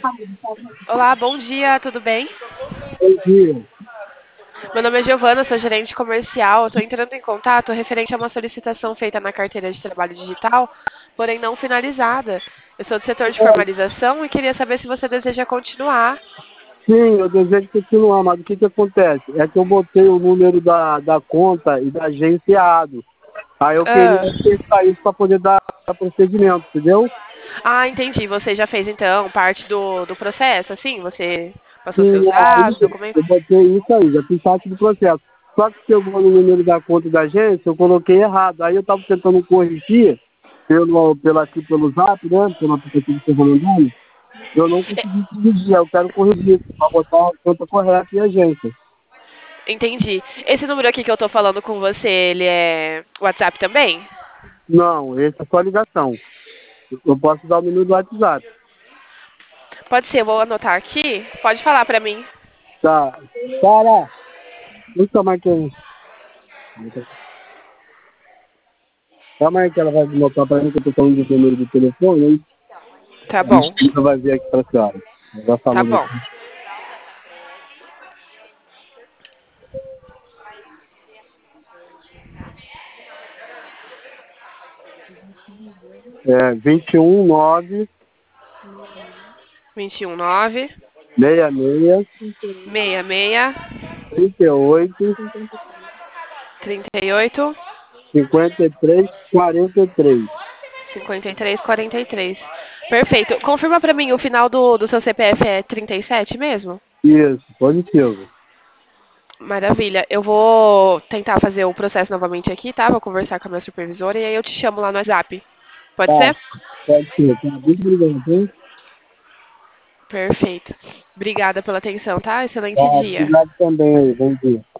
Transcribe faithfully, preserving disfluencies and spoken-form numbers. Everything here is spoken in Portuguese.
Olá, bom dia, tudo bem? Bom dia. Meu nome é Giovana, sou gerente comercial. Estou entrando em contato referente a uma solicitação feita na carteira de trabalho digital, porém não finalizada. Eu sou do setor de formalização e queria saber se você deseja continuar. Sim, eu desejo continuar, mas o que, que acontece? É que eu botei o número da, da conta e da agência errado. Aí eu queria Ah, testar isso para poder dar, dar procedimento, entendeu? ah, entendi. Você já fez então parte do, do processo, assim? Você passou seus Sim, dados, aí documentos? eu botei isso aí, já fiz parte do processo. Só que chegou no número da conta da agência, eu coloquei errado. Aí eu estava tentando corrigir pelo, pelo, aqui pelo Zap, né? Pelo aplicativo que eu vou mandando. Eu não consegui corrigir, eu quero corrigir, para botar a conta correta e a agência. Entendi. Esse número aqui que eu tô falando com você, ele é WhatsApp também? Não, esse é só ligação. Eu posso dar o menu do WhatsApp. Pode ser, eu vou anotar aqui. Pode falar pra mim. Tá. Para! Calma aí que eu... Calma aí que ela vai botar pra mim que eu tô falando do número do telefone, aí Tá a bom, Cristina vai ver aqui pra senhora. Ela vai tá falando bom. aqui. É vinte e um, nove, vinte e um, nove, seis seis, seis seis, trinta e oito, trinta e oito, cinquenta e três, quarenta e três. cinquenta e três, quarenta e três. Perfeito. Confirma pra mim, o final do, do seu C P F é trinta e sete mesmo? Isso, positivo. Maravilha. Eu vou tentar fazer o processo novamente aqui, tá? Vou conversar com a minha supervisora e aí eu te chamo lá no WhatsApp. Pode Tá, ser? pode ser. Tá, muito obrigado, hein? Perfeito. Obrigada pela atenção, tá? Tá, Excelente dia. obrigado também aí. Bom dia.